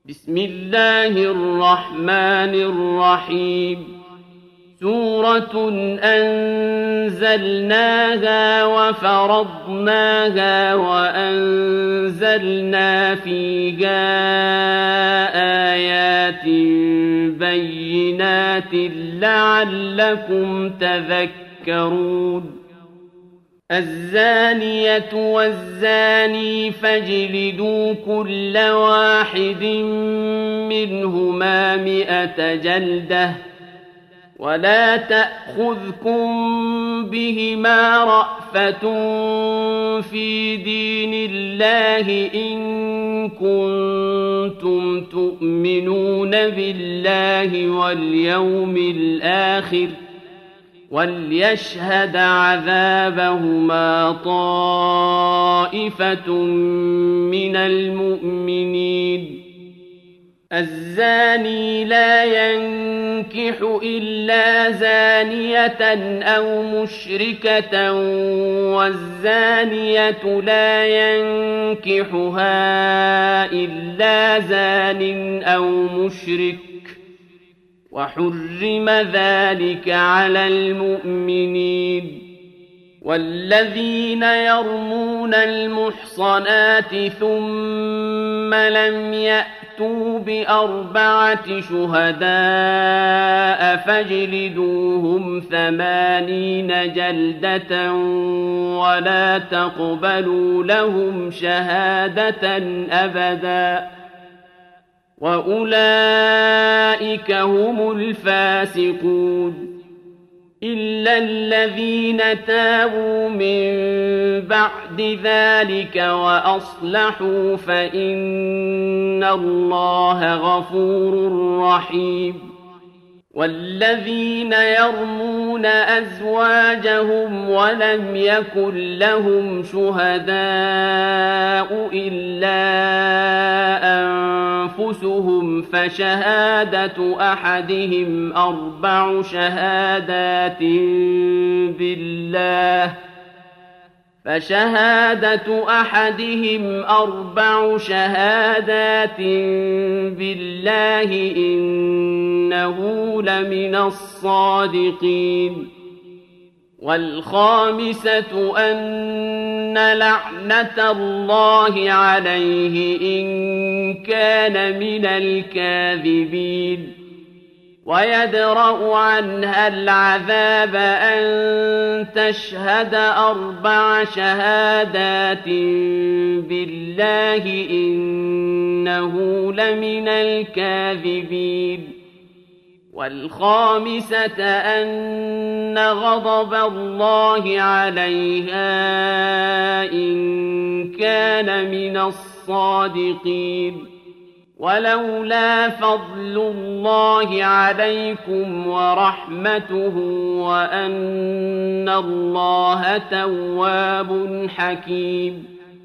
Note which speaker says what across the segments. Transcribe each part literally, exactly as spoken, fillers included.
Speaker 1: بسم الله الرحمن الرحيم سورة أنزلناها وفرضناها وأنزلنا فيها آيات بينات لعلكم تذكرون الزانية والزاني فاجلدوا كل واحد منهما مئة جلدة ولا تأخذكم بهما رأفة في دين الله إن كنتم تؤمنون بالله واليوم الآخر وليشهد عذابهما طائفة من المؤمنين الزاني لا ينكح إلا زانية أو مشركة والزانية لا ينكحها إلا زان أو مشرك وحرم ذلك على المؤمنين والذين يرمون المحصنات ثم لم يأتوا بأربعة شهداء فاجلدوهم ثمانين جلدة ولا تقبلوا لهم شهادة أبداً وأولئك هم الفاسقون إلا الذين تابوا من بعد ذلك وأصلحوا فإن الله غفور رحيم والذين يرمون أزواجهم ولم يكن لهم شهداء إلا أنفسهم فشهادة أحدهم أربع شهادات بالله فشهادة أحدهم أربع شهادات بالله إنه لمن الصادقين والخامسة أن لعنة الله عليه إن كان من الكاذبين ويدرأ عنها العذاب أن تشهد أربع شهادات بالله إنه لمن الكاذبين والخامسة أن غضب الله عليها إن كان من الصادقين ولولا فضل الله عليكم ورحمته وأن الله تواب حكيم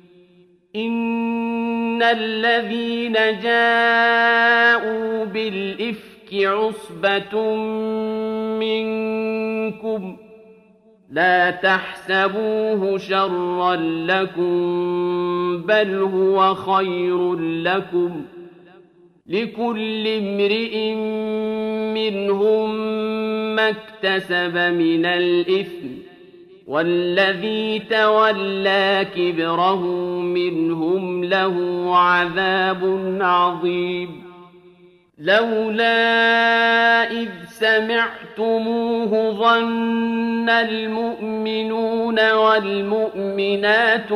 Speaker 1: إن الذين جاءوا بالإفك عصبة منكم لا تحسبوه شرا لكم بل هو خير لكم لكل امرئ منهم ما اكتسب من الإثم والذي تولى كبره منهم له عذاب عظيم لولا إذ سمعتموه ظن المؤمنون والمؤمنات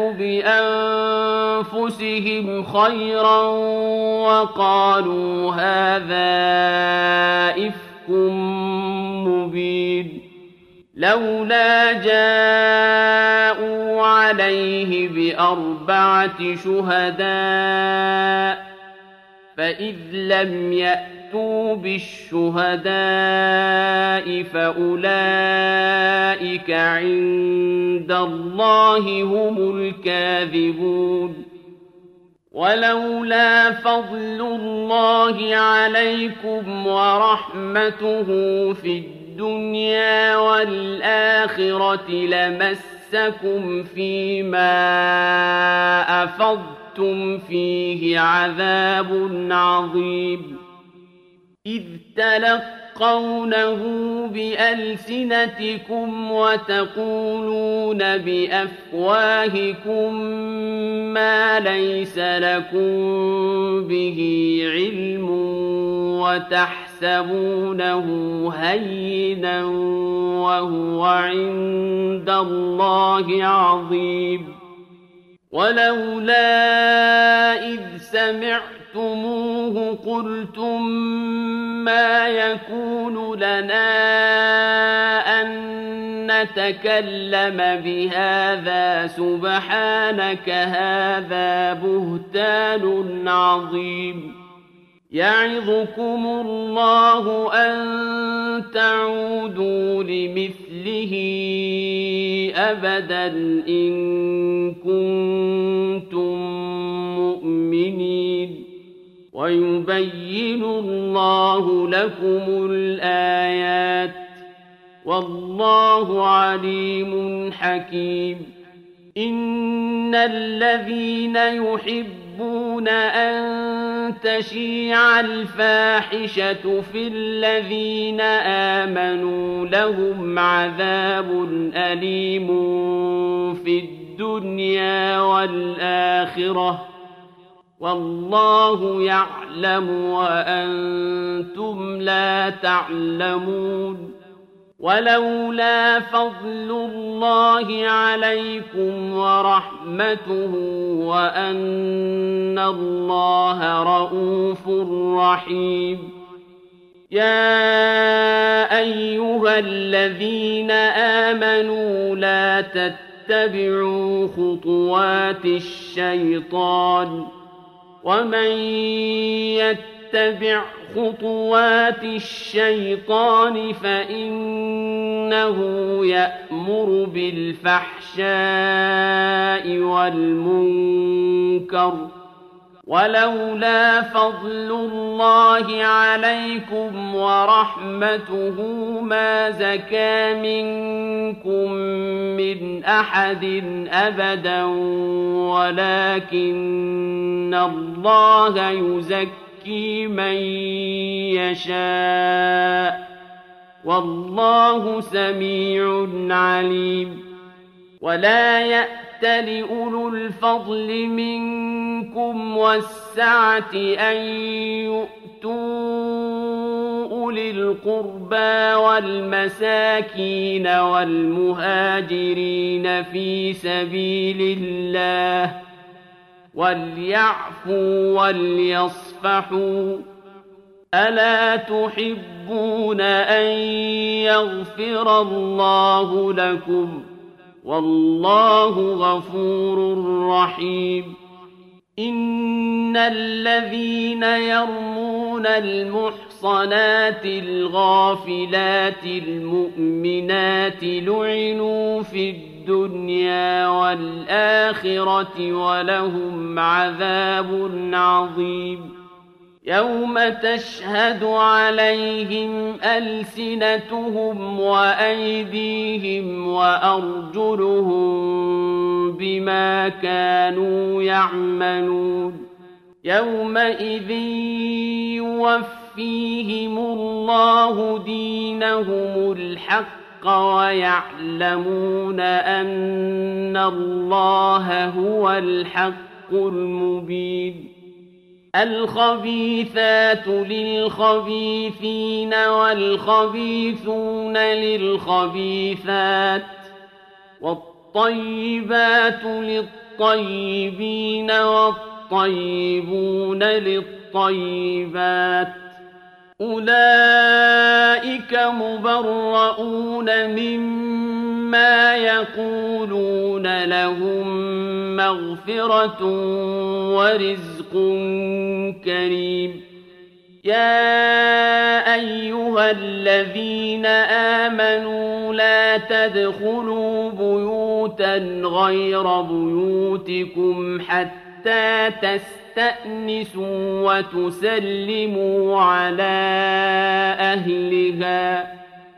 Speaker 1: بأنفسهم خيرا وقالوا هذا إفك مبين لولا جاءوا عليه بأربعة شهداء فإذ لم يأتوا بالشهداء فأولئك عند الله هم الكاذبون ولولا فضل الله عليكم ورحمته في الدنيا والآخرة لمسكم فيما أفضتم وأنتم فيه عذاب عظيم إذ تلقونه بألسنتكم وتقولون بأفواهكم ما ليس لكم به علم وتحسبونه هينا وهو عند الله عظيم ولولا إذ سمعتموه قلتم ما يكون لنا أن نتكلم بهذا سبحانك هذا بهتان عظيم يعظكم الله أن تعودوا لمثله أبدا إن كنتم مؤمنين ويبين الله لكم الآيات والله عليم حكيم إن الذين يحبون أن تشيع الفاحشة في الذين آمنوا لهم عذاب أليم في الدنيا والآخرة والله يعلم وأنتم لا تعلمون ولولا فضل الله عليكم ورحمته وأن الله رءوف رحيم يا أيها الذين آمنوا لا تتبعوا خطوات الشيطان ومن يتبع خطوات الشيطان فإنه يأمر بالفحشاء والمنكر ولولا فضل الله عليكم ورحمته ما زكى منكم من أحد أبدا ولكن الله يزكي من يشاء والله سميع عليم ولا يأت لأولو الفضل منكم والسعة أن يؤتوا أولي القربى والمساكين والمهاجرين في سبيل الله وليعفوا وليصفحوا ألا تحبون أن يغفر الله لكم والله غفور رحيم إن الذين يرمون المحصنات الغافلات المؤمنات لعنوا في الدنيا والآخرة ولهم عذاب عظيم يوم تشهد عليهم ألسنتهم وأيديهم وأرجلهم بما كانوا يعملون يومئذ يوفيهم الله دينهم الحق ويعلمون أن الله هو الحق المبين الخبيثات للخبيثين والخبيثون للخبيثات والطيبات للطيبين والطيبون للطيبات أولئك مبرؤون مما يقولون لهم مغفرة ورزق كريم يا أيها الذين آمنوا لا تدخلوا بيوتا غير بيوتكم حتى تستأنسوا وتسلموا على أهلها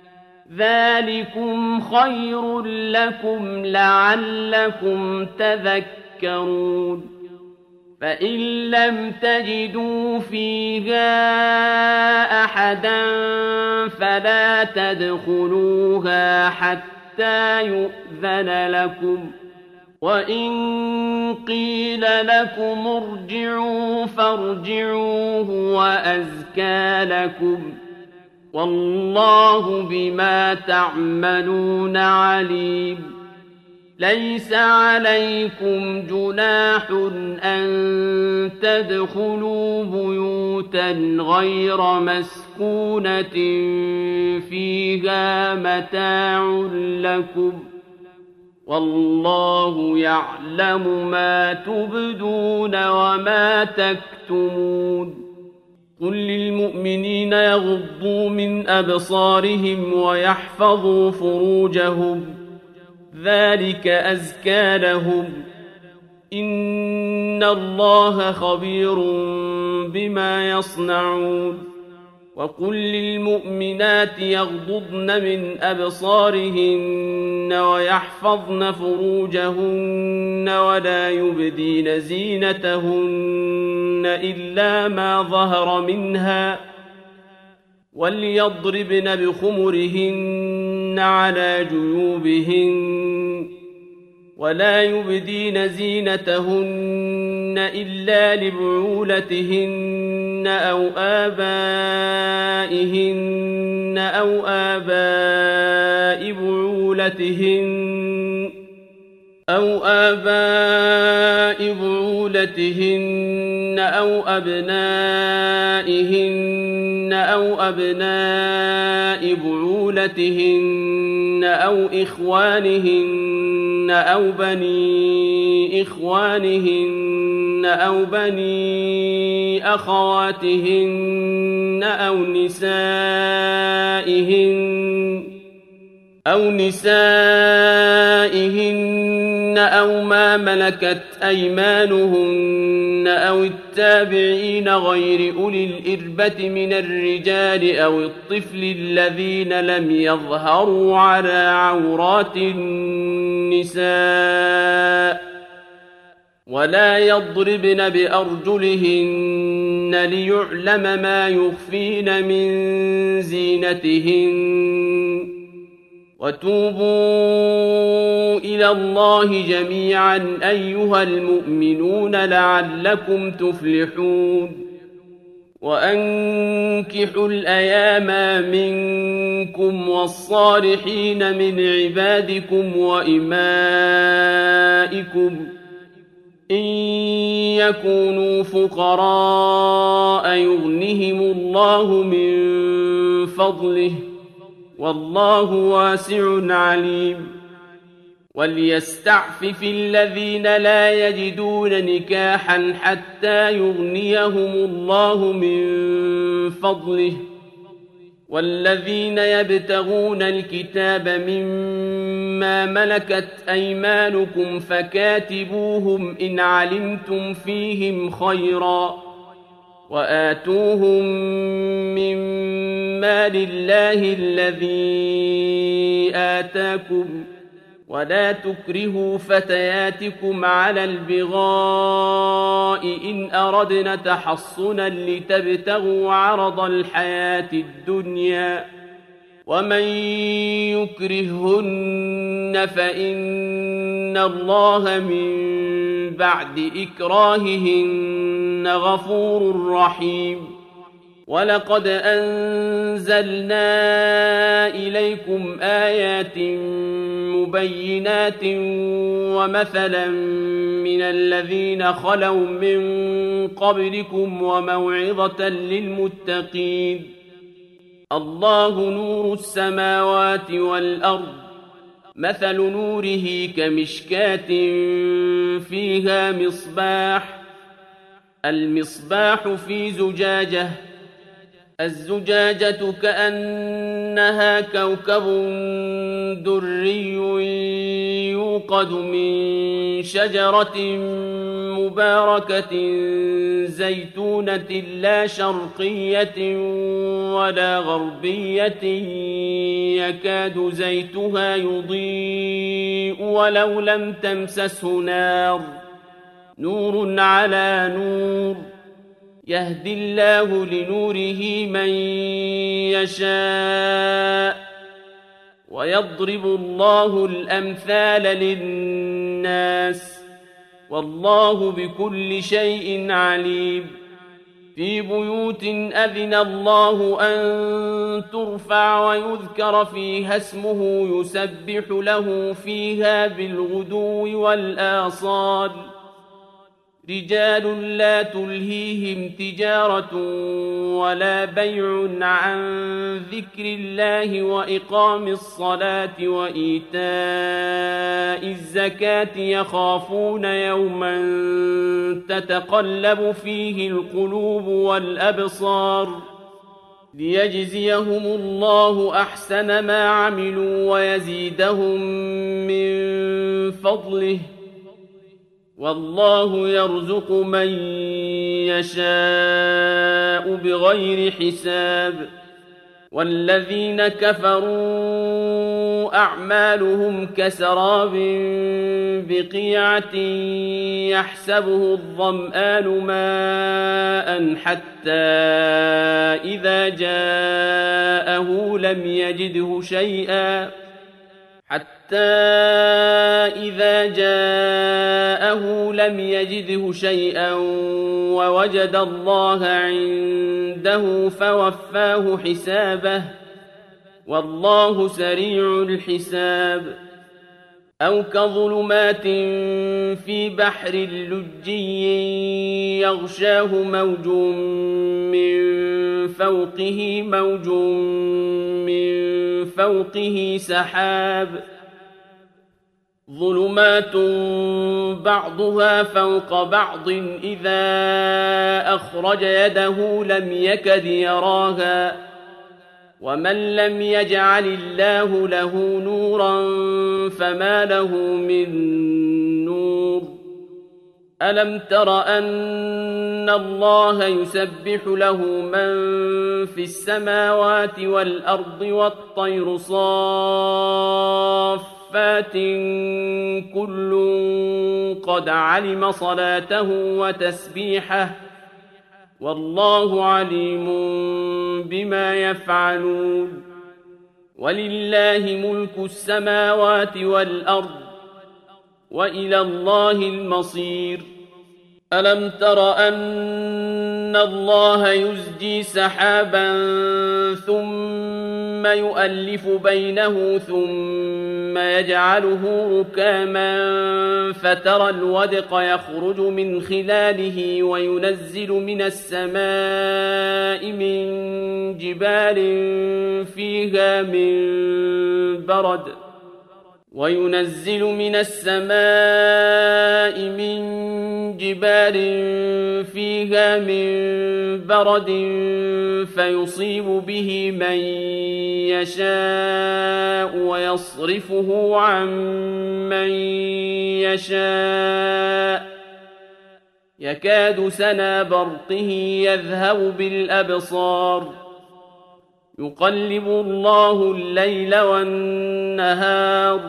Speaker 1: ذلكم خير لكم لعلكم تذكرون فإن لم تجدوا فيها أحدا فلا تدخلوها حتى يؤذن لكم، وإن قيل لكم ارجعوا فارجعوا هو أزكى لكم، والله بما تعملون عليم. ليس عليكم جناح أن تدخلوا بيوتا غير مسكونة فيها متاع لكم، والله يعلم ما تبدون وما تكتمون. قل للمؤمنين يغضوا من أبصارهم ويحفظوا فروجهم، ذلك أزكى لهم، إن الله خبير بما يصنعون. وقل للمؤمنات يغضضن من أبصارهن ويحفظن فروجهن ولا يبدين زينتهن إلا ما ظهر منها، وليضربن بخمرهن على جيوبهن، ولا يبدين زينتهن إلا لبعولتهن أو آبائهن أو آباء بعولتهن أو آباء بعولتهن أو أبنائهن أو أبناء بعولتهن أو إخوانهن أو بني إخوانهن أو بني أخواتهن أو نسائهن أو نسائهن أو ما ملكت أيمانهن أو التابعين غير أولي الإربة من الرجال أو الطفل الذين لم يظهروا على عورات النساء، ولا يضربن بأرجلهن ليعلم ما يخفين من زينتهن. وتوبوا إلى الله جميعا أيها المؤمنون لعلكم تفلحون. وأنكحوا الأيام منكم والصالحين من عبادكم وإمائكم إن يكونوا فقراء يغنهم الله من فضله، والله واسع عليم. وليستعفف الذين لا يجدون نكاحا حتى يغنيهم الله من فضله، والذين يبتغون الكتاب مما ملكت أيمانكم فكاتبوهم إن علمتم فيهم خيرا، وآتوهم من مال الله الذي آتاكم، ولا تكرهوا فتياتكم على البغاء إن أردنا تحصنا لتبتغوا عرض الحياة الدنيا، ومن يكرههن فإن الله من بعد إكراههن غفور رحيم. ولقد أنزلنا إليكم آيات مبينات ومثلا من الذين خلوا من قبلكم وموعظة للمتقين. الله نور السماوات والأرض، مثل نوره كمشكاة فيها مصباح، المصباح في زجاجة، الزجاجة كأنها كوكب دري يوقد من شجرة مباركة زيتونة لا شرقية ولا غربية يكاد زيتها يضيء ولو لم تمسسه نار، نور على نور يهدي الله لنوره من يشاء ويضرب الله الأمثال للناس والله بكل شيء عليم في بيوت أذن الله أن ترفع ويذكر فيها اسمه يسبح له فيها بالغدو والآصال رجال لا تلهيهم تجارة ولا بيع عن ذكر الله وإقام الصلاة وإيتاء الزكاة يخافون يوما تتقلب فيه القلوب والأبصار ليجزيهم الله أحسن ما عملوا ويزيدهم من فضله والله يرزق من يشاء بغير حساب والذين كفروا أعمالهم كسراب بقيعة يحسبه الظمآن ماء حتى إذا جاءه لم يجده شيئا حتى إذا جاءه لم يجده شيئا ووجد الله عنده فوفاه حسابه والله سريع الحساب أو كظلمات في بحر لجي يغشاه موج من فوقه موج من فوقه سحاب ظلمات بعضها فوق بعض إذا أخرج يده لم يكد يراها ومن لم يجعل الله له نورا فما له من نور ألم تر أن الله يسبح له من في السماوات والأرض والطير صافات كل قد علم صلاته وتسبيحه والله عليم بما يفعلون ولله ملك السماوات والأرض وإلى الله المصير ألم تر أن الله يزجي سحابا ثم يؤلف بينه ثم يجعله ركاما فترى الودق يخرج من خلاله وينزل من السماء من جبال فيها من برد وينزل من السماء من جبال فيها من برد فيصيب به من يشاء ويصرفه عن من يشاء يكاد سنا برقه يذهب بالأبصار يقلب الله الليل والنهار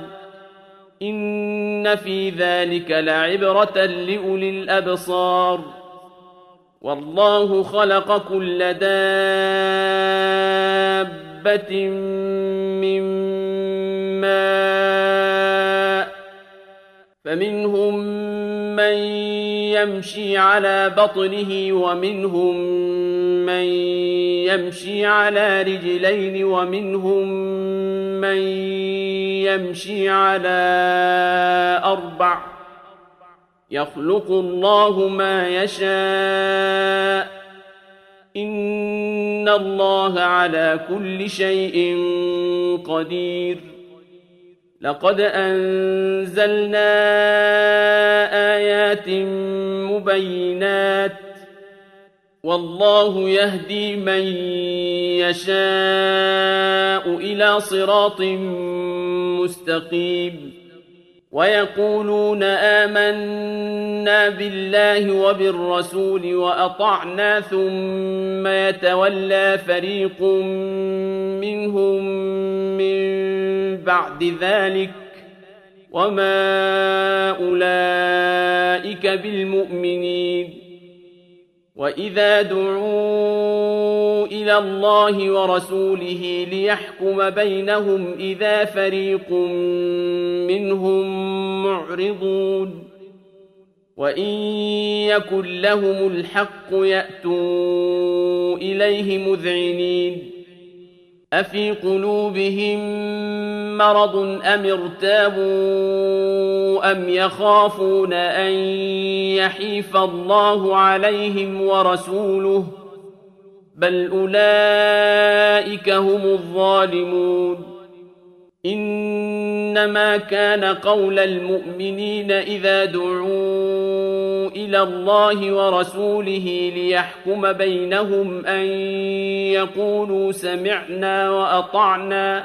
Speaker 1: إن في ذلك لعبرة لأولي الأبصار والله خلق كل دابة من ماء فمنهم من يمشي على بطنه ومنهم من يمشي على رجلين ومنهم من يمشي على أربع يخلق الله ما يشاء إن الله على كل شيء قدير لقد أنزلنا آيات مبينات والله يهدي من يشاء إلى صراط مستقيم ويقولون آمنا بالله وبالرسول وأطعنا ثم يتولى فريق منهم من بعد ذلك وما أولئك بالمؤمنين. وإذا دعوا إلى الله ورسوله ليحكم بينهم إذا فريق منهم معرضون. وإن يكن لهم الحق يأتوا إليه مذعنين. أفي قلوبهم مرض أم ارتابوا أم يخافون أن يحيف الله عليهم ورسوله بل أولئك هم الظالمون. إنما كان قول المؤمنين إذا دعوا إلى الله ورسوله ليحكم بينهم أن يقولوا سمعنا وأطعنا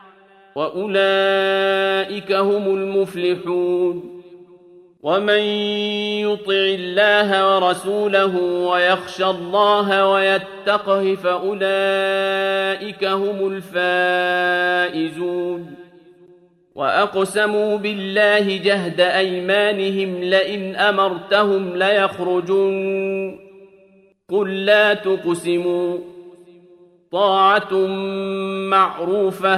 Speaker 1: وأولئك هم المفلحون. ومن يطع الله ورسوله ويخشى الله ويتقه فأولئك هم الفائزون. وأقسموا بالله جهد أيمانهم لئن أمرتهم ليخرجون قل لا تقسموا طاعة معروفة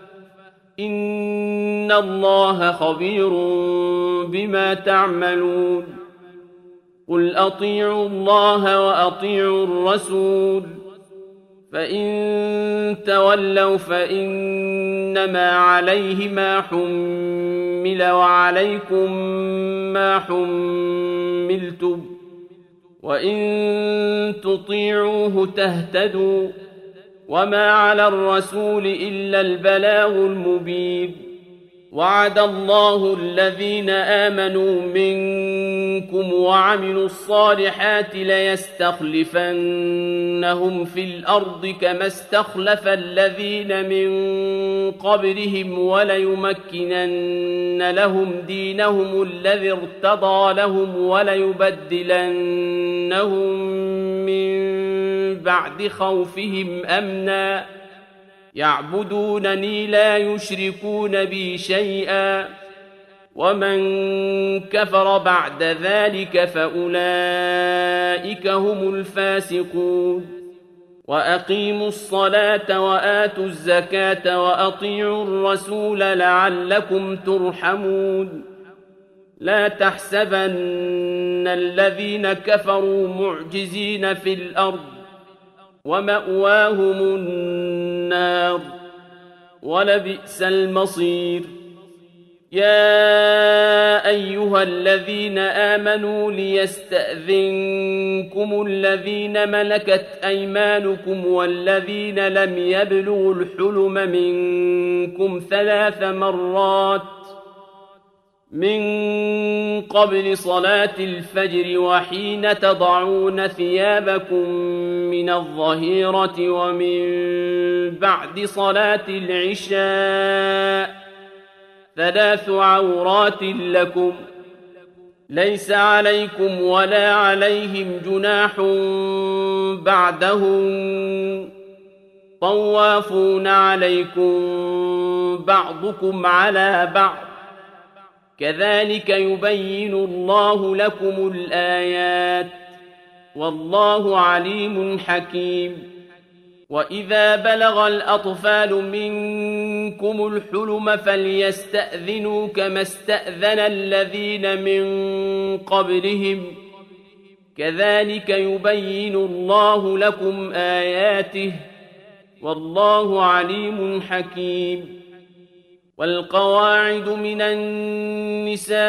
Speaker 1: إن الله خبير بما تعملون. قل أطيعوا الله وأطيعوا الرسول فإن تولوا فإنما عليه ما حمل وعليكم ما حملتم وإن تطيعوه تهتدوا وما على الرسول إلا البلاغ المبين. وعد الله الذين آمنوا منكم وعملوا الصالحات ليستخلفنهم في الأرض كما استخلف الذين من قبلهم وليمكنن لهم دينهم الذي ارتضى لهم وليبدلنهم من بعد خوفهم أمنا يعبدونني لا يشركون بي شيئا ومن كفر بعد ذلك فأولئك هم الفاسقون. وأقيموا الصلاة وآتوا الزكاة وأطيعوا الرسول لعلكم ترحمون. لا تحسبن الذين كفروا معجزين في الأرض ومأواهم النار ولبئس المصير. يا أيها الذين آمنوا ليستأذنكم الذين ملكت أيمانكم والذين لم يبلغوا الحلم منكم ثلاث مرات من قبل صلاة الفجر وحين تضعون ثيابكم من الظهيرة ومن بعد صلاة العشاء ثلاث عورات لكم ليس عليكم ولا عليهم جناح بعدهم طوافون عليكم بعضكم على بعض كذلك يبين الله لكم الآيات والله عليم حكيم. وإذا بلغ الأطفال منكم الحلم فليستأذنوا كما استأذن الذين من قبلهم كذلك يبين الله لكم آياته والله عليم حكيم. والقواعد من النساء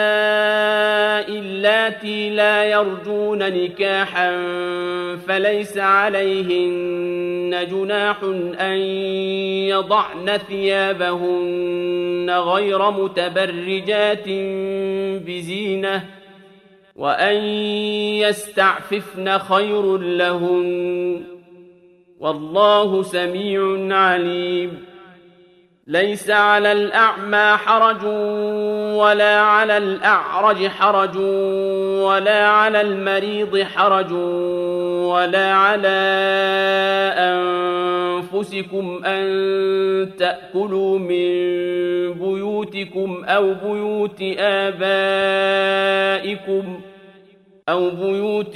Speaker 1: اللاتي لا يرجون نكاحا فليس عليهن جناح أن يضعن ثيابهن غير متبرجات بزينة وأن يستعففن خير لهن والله سميع عليم. ليس على الأعمى حرج ولا على الأعرج حرج ولا على المريض حرج ولا على أنفسكم أن تأكلوا من بيوتكم أو بيوت آبائكم أو بيوت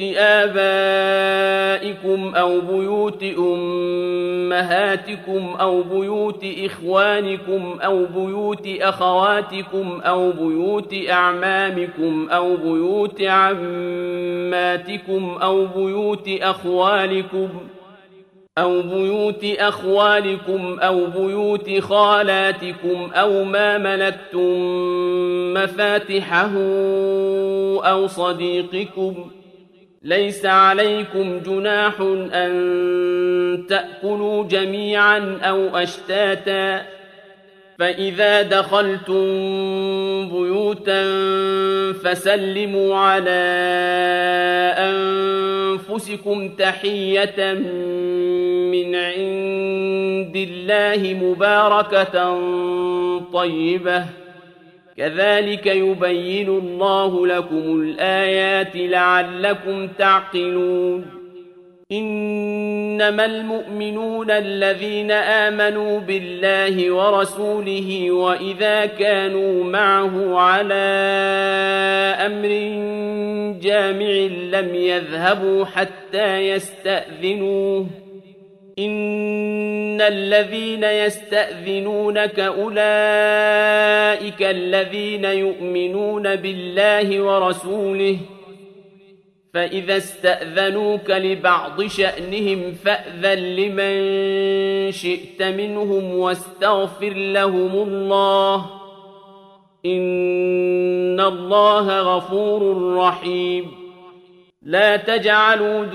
Speaker 1: آبائكم أو بيوت أمهاتكم أو بيوت إخوانكم أو بيوت أخواتكم أو بيوت أعمامكم أو بيوت عماتكم أو بيوت أخوالكم أو بيوت أخوالكم أو بيوت خالاتكم أو ما ملكتم مفاتحه أو صديقكم ليس عليكم جناح أن تأكلوا جميعا أو أشتاتا فإذا دخلتم بيوتا فسلموا على أنفسكم تحية من عند الله مباركة طيبة كذلك يبين الله لكم الآيات لعلكم تعقلون إنما المؤمنون الذين آمنوا بالله ورسوله وإذا كانوا معه على أمر جامع لم يذهبوا حتى يستأذنوه إن الذين يستأذنونك أولئك الذين يؤمنون بالله ورسوله فإذا استأذنوك لبعض شأنهم فأذن لمن شئت منهم واستغفر لهم الله إن الله غفور رحيم لا تجعلوا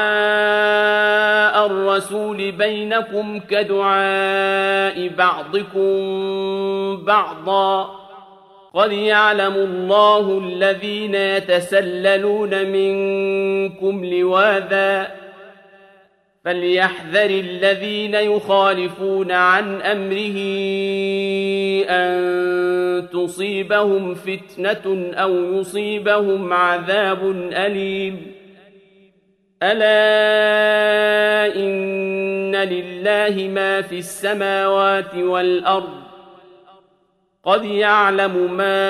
Speaker 1: دعاء الرسول بينكم كدعاء بعضكم بعضا قد يعلم الله الذين يتسللون منكم لواذا فليحذر الذين يخالفون عن أمره أن تصيبهم فتنة أو يصيبهم عذاب أليم ألا إن لله ما في السماوات والأرض قد يعلم ما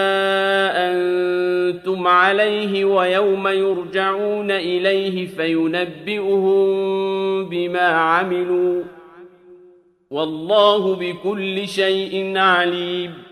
Speaker 1: أنتم عليه ويوم يرجعون إليه فينبئهم بما عملوا والله بكل شيء عليم